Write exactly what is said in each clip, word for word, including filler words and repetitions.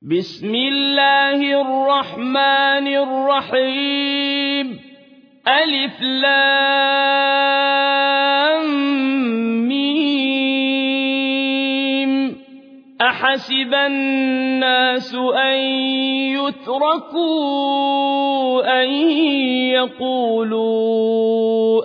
بسم الله الرحمن الرحيم ألف لام ميم أحسب الناس أن يتركوا أن يقولوا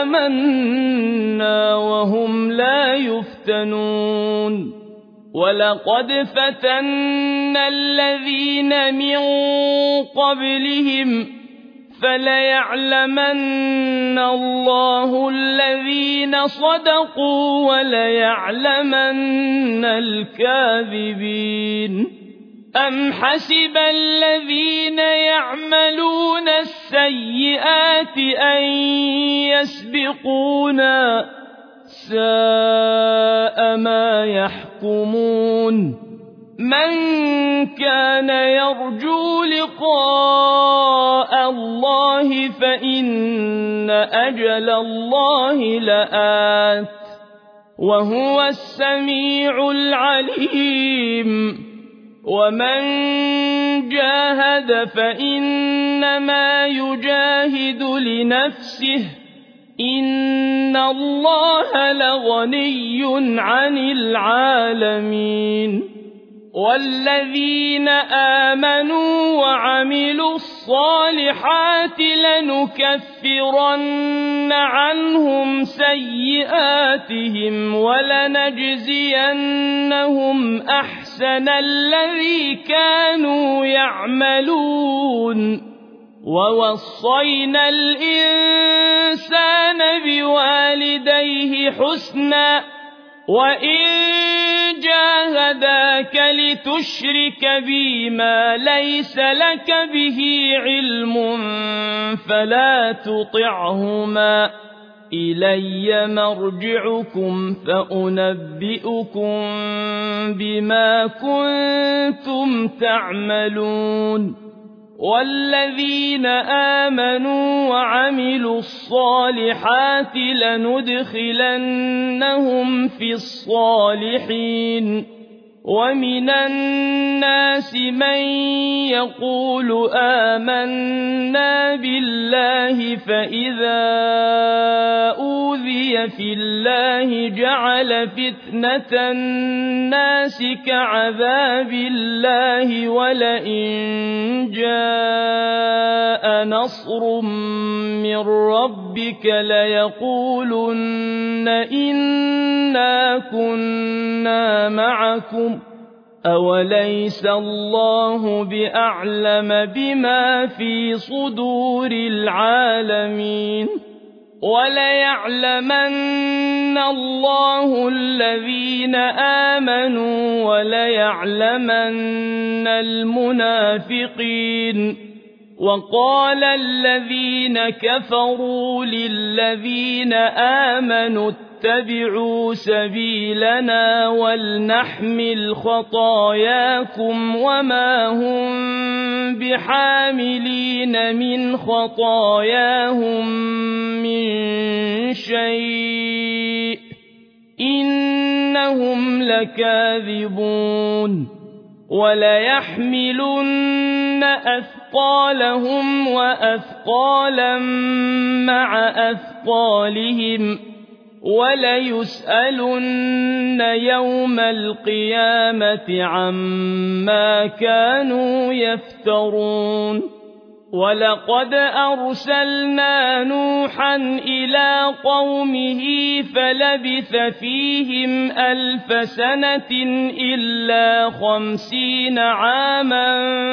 آمنا وهم لا يفتنون ولقد فتنا الذين من قبلهم فليعلمن الله الذين صدقوا وليعلمن الكاذبين أم حسب الذين يعملون السيئات أن يسبقونا ساء ما يحكمون من كان يرجو لقاء الله فإن أجل الله لآت وهو السميع العليم ومن جاهد فإنما يجاهد لنفسه إن الله لغني عن العالمين والذين آمنوا وعملوا الصالحات لنكفرن عنهم سيئاتهم ولنجزينهم أحسن الذي كانوا يعملون ووصينا الإنسان بوالديه حسنا وإن جاهداك لتشرك بي ما ليس لك به علم فلا تطعهما إلي مرجعكم فأنبئكم بما كنتم تعملون والذين آمنوا وعملوا الصالحات لندخلنهم في الصالحين ومن الناس من يقول آمنا بالله فإذا أوذي في الله جعل فتنة الناس كعذاب الله ولئن جاء نصر من ربك ليقولن إنا كنا معكم أوليس الله بأعلم بما في صدور العالمين وليعلمن الله الذين آمنوا وليعلمن المنافقين وقال الذين كفروا للذين آمنوا اتبعوا سبيلنا ولنحمل خطاياكم وما هم بحاملين من خطاياهم من شيء إنهم لكاذبون وليحملن أثقالهم وأثقالا مع أثقالهم وليسألن يوم القيامة عما كانوا يفترون ولقد أرسلنا نوحا إلى قومه فلبث فيهم ألف سنة إلا خمسين عاما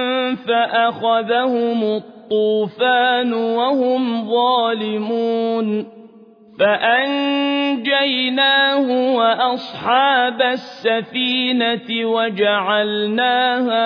فأخذهم الطوفان وهم ظالمون فأنجيناه وأصحاب السفينة وجعلناها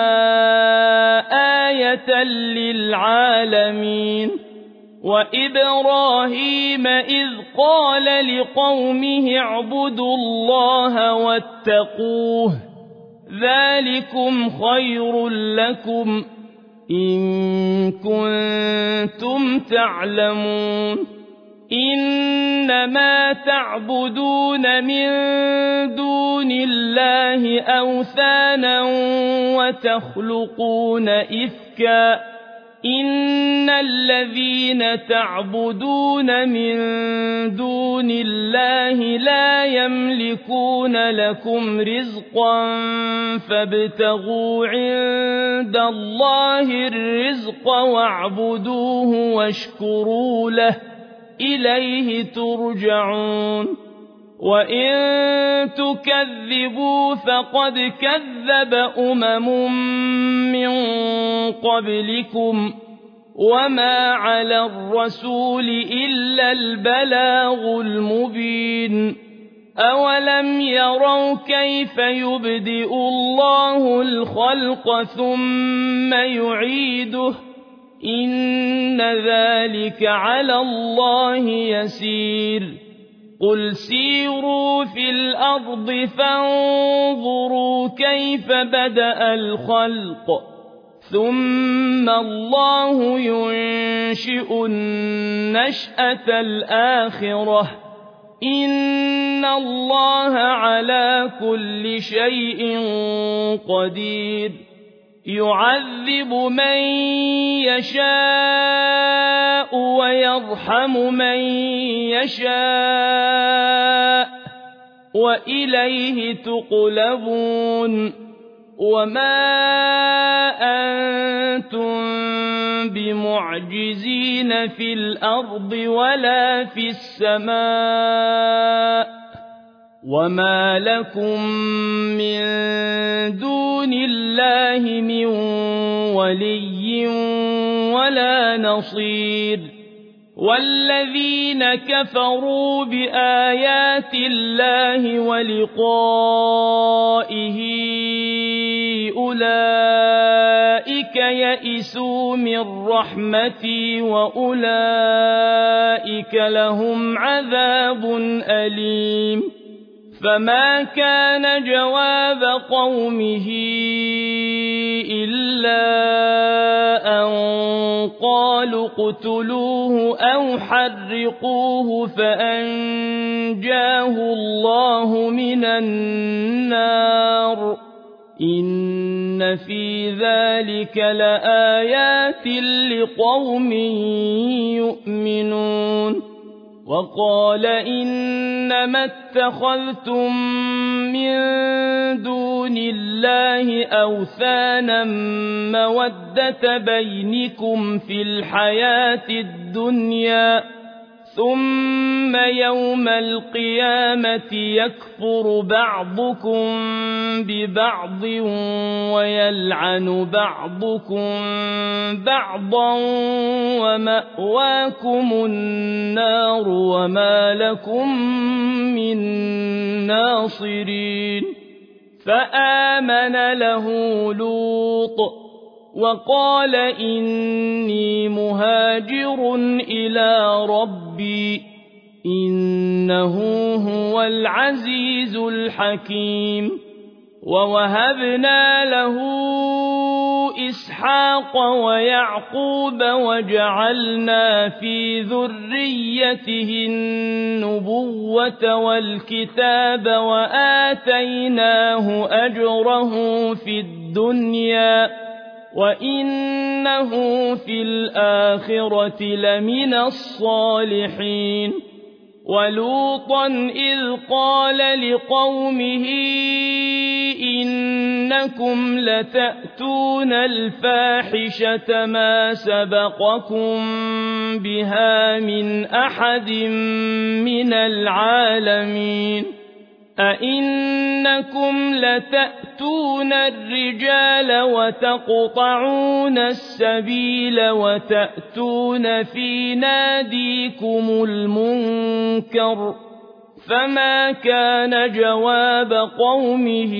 آية للعالمين وإبراهيم إذ قال لقومه اعبدوا الله واتقوه ذلكم خير لكم إن كنتم تعلمون إنما تعبدون من دون الله أوثانا وتخلقون إفكا إن الذين تعبدون من دون الله لا يملكون لكم رزقا فابتغوا عند الله الرزق واعبدوه واشكروا له إليه ترجعون وإن تكذبوا فقد كذب أمم من قبلكم وما على الرسول إلا البلاغ المبين أولم يروا كيف يبدئ الله الخلق ثم يعيده إن ذلك على الله يسير قل سيروا في الأرض فانظروا كيف بدأ الخلق ثم الله ينشئ النشأة الآخرة إن الله على كل شيء قدير يعذب من يشاء ويرحم من يشاء وإليه تقلبون وما أنتم بمعجزين في الأرض ولا في السماء وما لكم من دون الله من ولي ولا نصير والذين كفروا بآيات الله ولقائه أولئك يئسوا من رحمتي وأولئك لهم عذاب أليم فما كان جواب قومه إلا أن قالوا اقتلوه أو حرقوه فأنجاه الله من النار إن في ذلك لآيات لقوم يؤمنون وقال إنما اتخذتم من دون الله أوثانا مودة بينكم في الحياة الدنيا ثم يوم القيامة يكفر بعضكم ببعض ويلعن بعضكم بعضا ومأواكم النار وما لكم من ناصرين فآمن له لوط وقال إني مهاجر إلى ربي إنه هو العزيز الحكيم ووهبنا له إسحاق ويعقوب وجعلنا في ذريته النبوة والكتاب وآتيناه أجره في الدنيا وإنه في الآخرة لمن الصالحين ولوطا إذ قال لقومه إنكم لتأتون الفاحشة ما سبقكم بها من أحد من العالمين أئنكم لتأتون الرجال وتقطعون السبيل وتأتون في ناديكم المنكر فما كان جواب قومه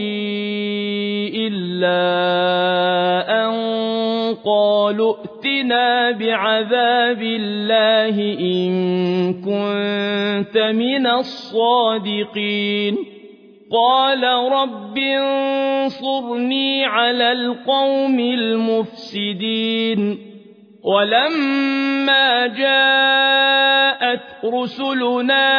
إلا أن قالوا ائتنا بعذاب الله إن كنت من الصادقين قال رب انصرني على القوم المفسدين ولما جاءت رسلنا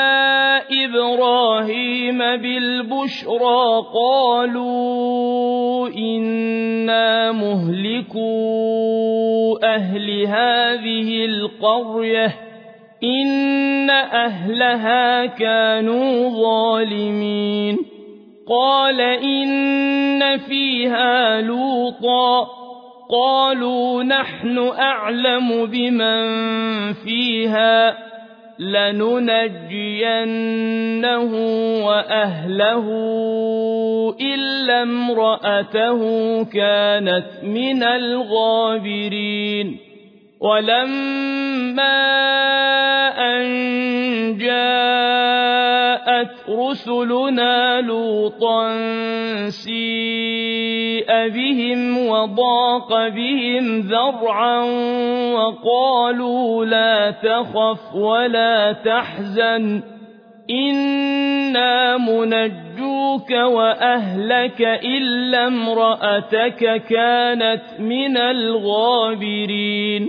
إبراهيم بالبشرى قالوا إنا مهلكو أهل هذه القرية إن أهلها كانوا ظالمين قال إن فيها لوطا قالوا نحن أعلم بمن فيها لننجينه وأهله إلا امرأته كانت من الغابرين ولما أن جاءت رسلنا لوطا سيء بهم وضاق بهم ذرعا وقالوا لا تخف ولا تحزن إنا منجوك وأهلك إلا امرأتك كانت من الغابرين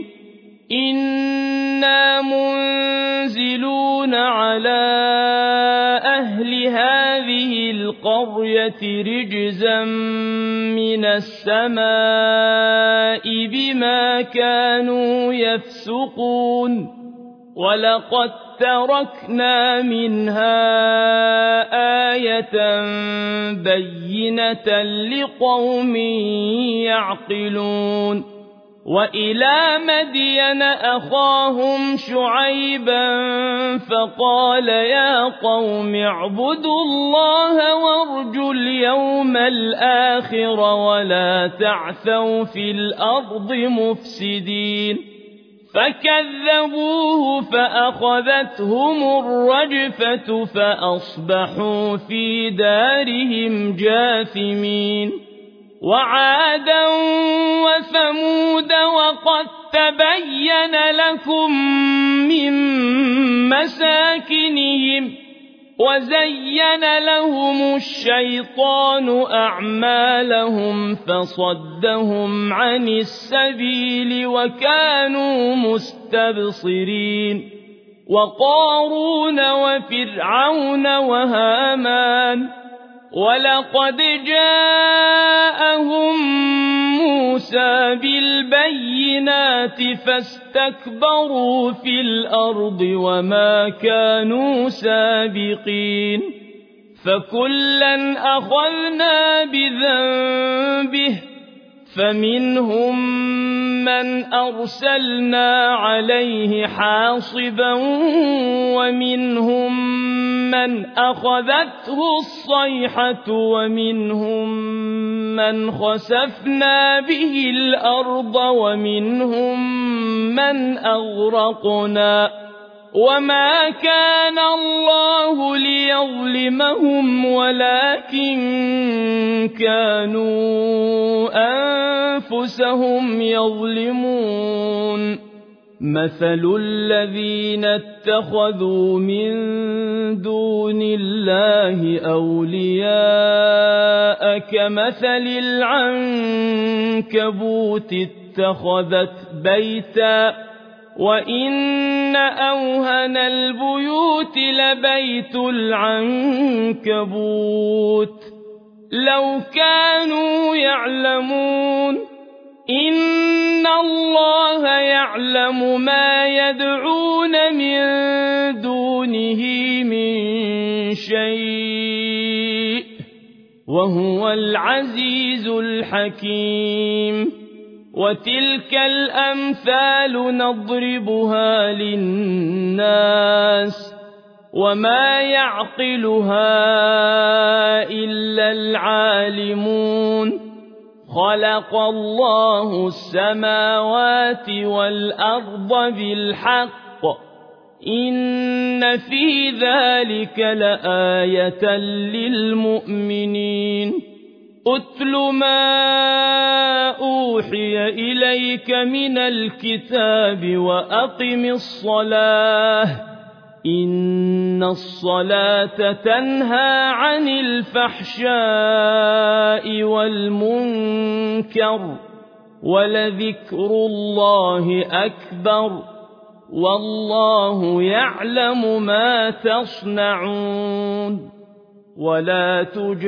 إنا منزلون على أهل هذه القرية رجزا من السماء بما كانوا يفسقون ولقد تركنا منها آية بينة لقوم يعقلون وإلى مدين أخاهم شعيبا فقال يا قوم اعبدوا الله وارجوا اليوم الآخر ولا تعثوا في الأرض مفسدين فكذبوه فأخذتهم الرجفة فأصبحوا في دارهم جاثمين وعادا وثمود وقد تبين لكم من مساكنهم وزين لهم الشيطان أعمالهم فصدهم عن السبيل وكانوا مستبصرين وقارون وفرعون وهامان ولقد جاءهم موسى بالبينات فاستكبروا في الأرض وما كانوا سابقين فكلا أخذنا بذنبه فمنهم من أرسلنا عليه حاصبا ومنهم من أخذته الصيحة ومنهم من خسفنا به الأرض ومنهم من أغرقنا وما كان الله ليظلمهم ولكن كانوا أنفسهم يظلمون مثل الذين اتخذوا من دون الله أولياء كمثل العنكبوت اتخذت بيتا وإن أوهن البيوت لبيت العنكبوت لو كانوا يعلمون إن الله يعلم ما يدعون من دونه من شيء وهو العزيز الحكيم وتلك الأمثال نضربها للناس وما يعقلها إلا العالمون خلق الله السماوات والأرض بالحق إن في ذلك لآية للمؤمنين أتل ما أوحي إليك من الكتاب وأقم الصلاة إن الصلاة تنهى عن الفحشاء والمنكر ولذكر الله أكبر والله يعلم ما تصنعون ولا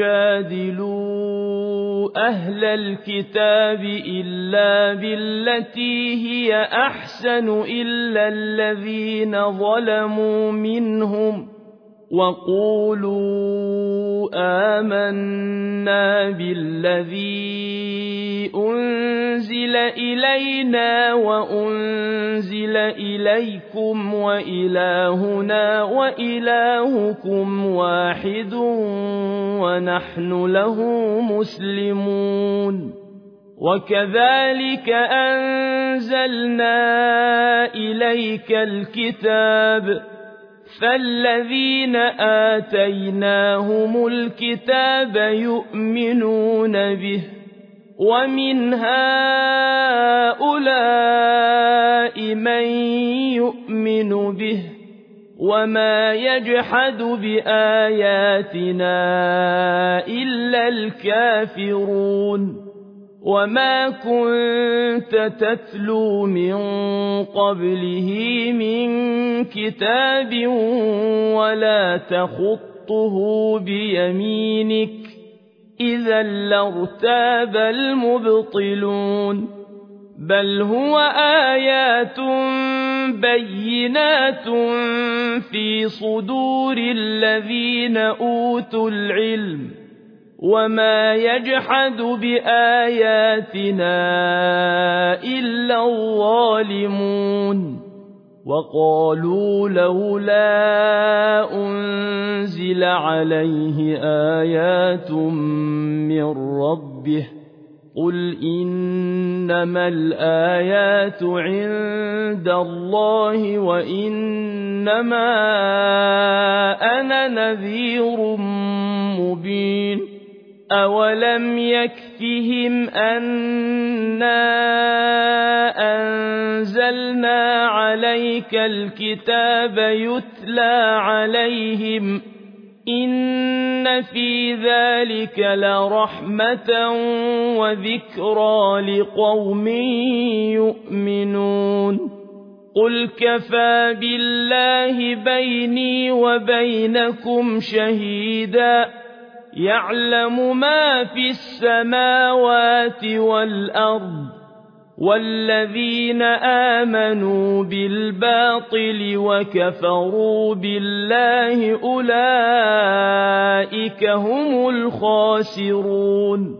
تجادلوا أهل الكتاب إلا بالتي هي أحسن إلا الذين ظلموا منهم وقولوا آمنا بالذي أنزل إلينا وأنزل إليكم وإلهنا وإلهكم واحد ونحن له مسلمون وكذلك أنزلنا إليك الكتاب فالذين آتيناهم الكتاب يؤمنون به ومن هؤلاء من يؤمن به وما يجحد بآياتنا إلا الكافرون وما كنت تتلو من قبله من كتاب ولا تخطه بيمينك إذا لارتاب المبطلون بل هو آيات بينات في صدور الذين أوتوا العلم وما يجحد بآياتنا إلا الظالمون وقالوا لولا أنزل عليه آيات من ربه قل إنما الآيات عند الله وإنما أنا نذير مبين أولم يكفهم أنا أنزلنا عليك الكتاب يتلى عليهم إن في ذلك لرحمة وذكرى لقوم يؤمنون قل كفى بالله بيني وبينكم شهيدا يعلم ما في السماوات والأرض والذين آمنوا بالباطل وكفروا بالله أولئك هم الخاسرون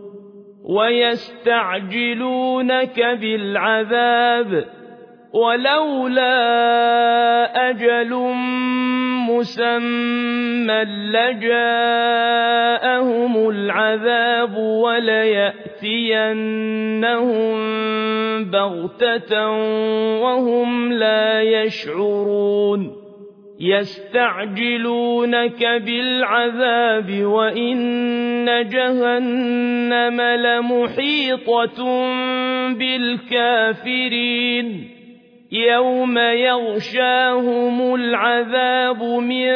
ويستعجلونك بالعذاب ولولا أجل مسمى لجاءهم العذاب وليأتينهم بغتة وهم لا يشعرون يستعجلونك بالعذاب وإن جهنم لمحيطة بالكافرين يوم يغشاهم العذاب من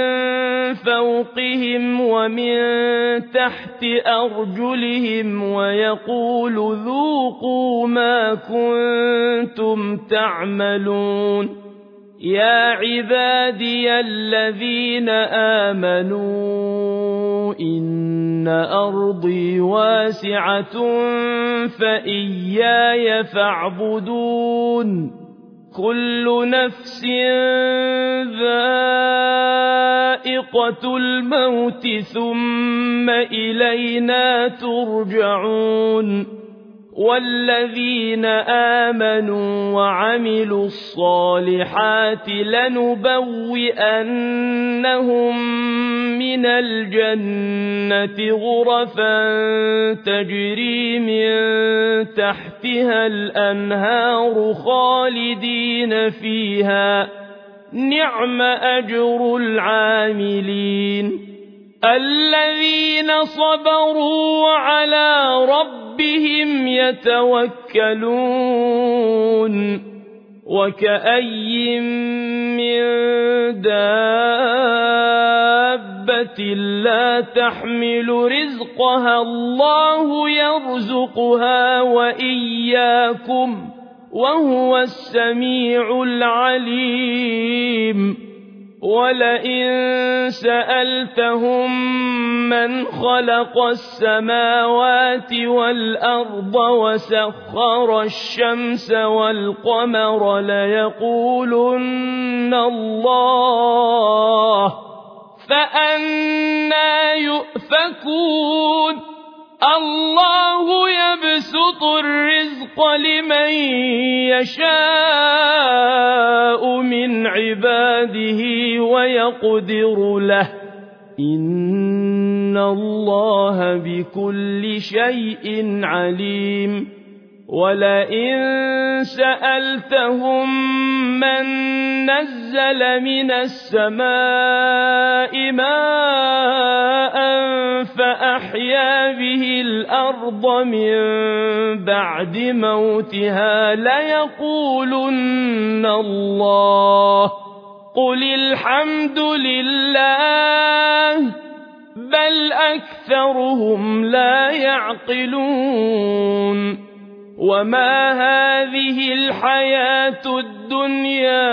فوقهم ومن تحت أرجلهم ويقول ذوقوا ما كنتم تعملون يا عبادي الذين آمنوا إن أرضي واسعة فإياي فاعبدون كل نفس ذائقة الموت ثم إلينا ترجعون والذين آمنوا وعملوا الصالحات لنبوئنهم من الجنة غرفا تجري من تحتها الأنهار خالدين فيها نعم أجر العاملين الذين صبروا وعلى ربهم يتوكلون وكأي من دابة لا تحمل رزقها الله يرزقها وإياكم وهو السميع العليم ولئن سألتهم من خلق السماوات والأرض وسخر الشمس والقمر ليقولن الله فأنى يؤفكون الله يبسط الرزق لمن يشاء من عباده ويقدر له إن الله بكل شيء عليم ولئن سألتهم من نزل من السماء ماء فأحيا به الأرض من بعد موتها ليقولن الله قل الحمد لله بل أكثرهم لا يعقلون وما هذه الحياة الدنيا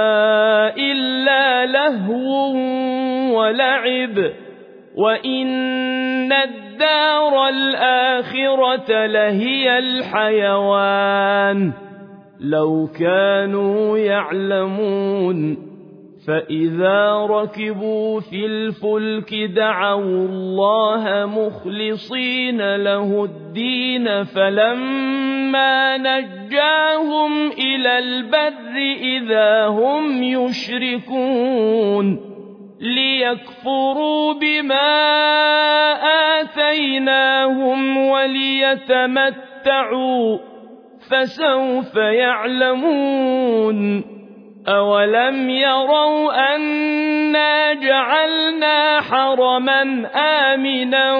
إلا لهو ولعب وإن الدار الآخرة لهي الحيوان لو كانوا يعلمون فإذا ركبوا في الفلك دعوا الله مخلصين له الدين فلما نجاهم إلى البر إذا هم يشركون ليكفروا بما آتيناهم وليتمتعوا فسوف يعلمون أولم يروا أنا جعلنا حرما آمنا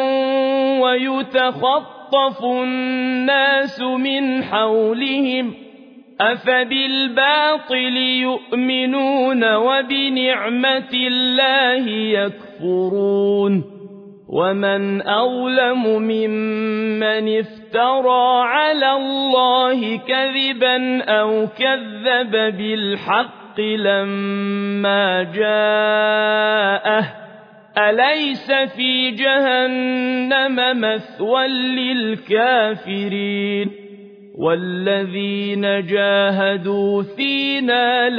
ويتخطف الناس من حولهم أفبالباطل يؤمنون وبنعمة الله يكفرون ومن أظلم ممن افترى على الله كذبا أو كذب بالحق لما جاءه أليس في جهنم مثوى للكافرين والذين جاهدوا فينا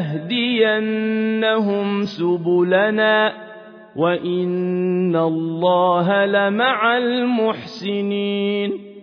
لنهدينهم سبلنا وإن الله لمع المحسنين